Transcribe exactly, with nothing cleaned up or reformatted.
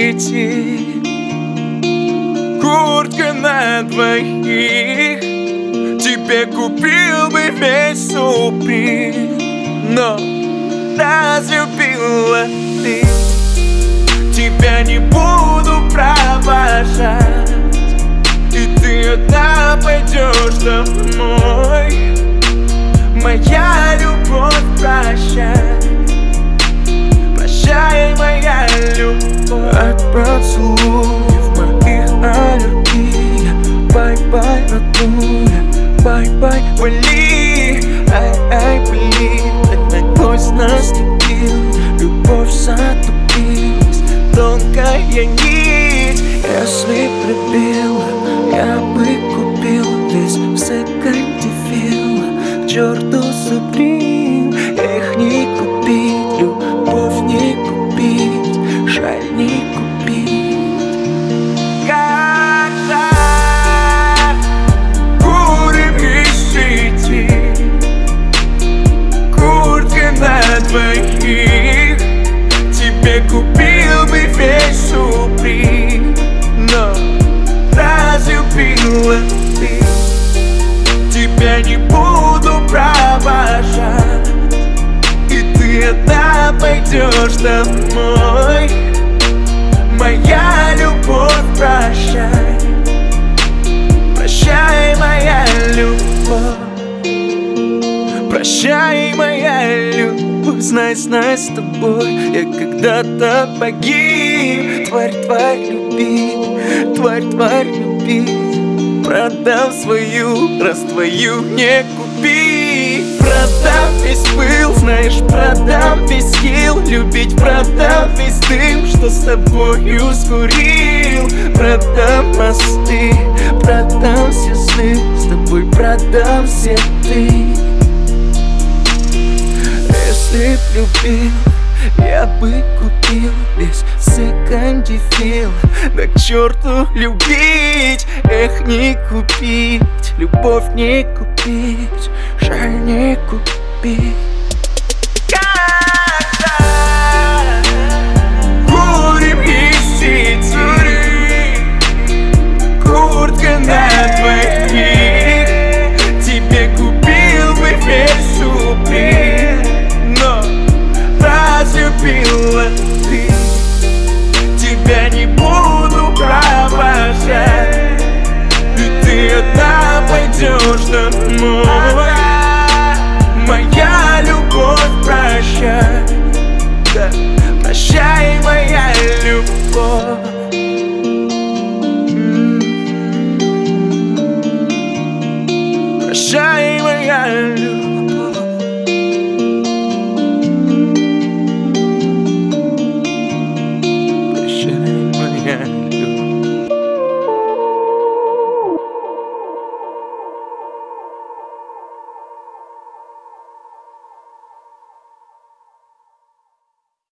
идти. Куртка на двоих, тебе купил бы весь Суприм. Но разлюбила ты, тебя не буду провожать, и ты одна пойдешь домой. Моя любовь, прощай, прощай, моя любовь. От поцелуев моих аллергия. Бай-бай, родная, бай-бай, вали. Ай-ай, блин, это гвоздь наступил, любовь затупилась, тонкая нить. Если прибила, я бы купил весь в секонде фил. К черту Суприм, их не купить, любовь не купить, жаль не купить. Как жаль, курим из сети, куртка на двоих, тебе купил бы весь Суприм. Но разлюбила ты, тебя не буду провожать, и ты одна пойдешь домой. Моя любовь, прощай, прощай, моя любовь, прощай, моя любовь. Знай, знай, с тобой я когда-то погиб. Тварь, тварь, любить, тварь, тварь, любить. Продам свою, раз твою не купи. Продам весь пыл, знаешь, продам весь хил. Любить продам весь дым, что с тобою скурил. Продам мосты, продам все сны, с тобой продам все ты. Если б любил, я бы купил весь секонде фил. Да к черту любить, эх, не купить, любовь не купить, жаль не купить. Как жаль, курим из сети, куртка на двоих, тебе купил бы весь Суприм. Но разлюбила ты, тебя не буду провожать, и ты одна пойдешь домой.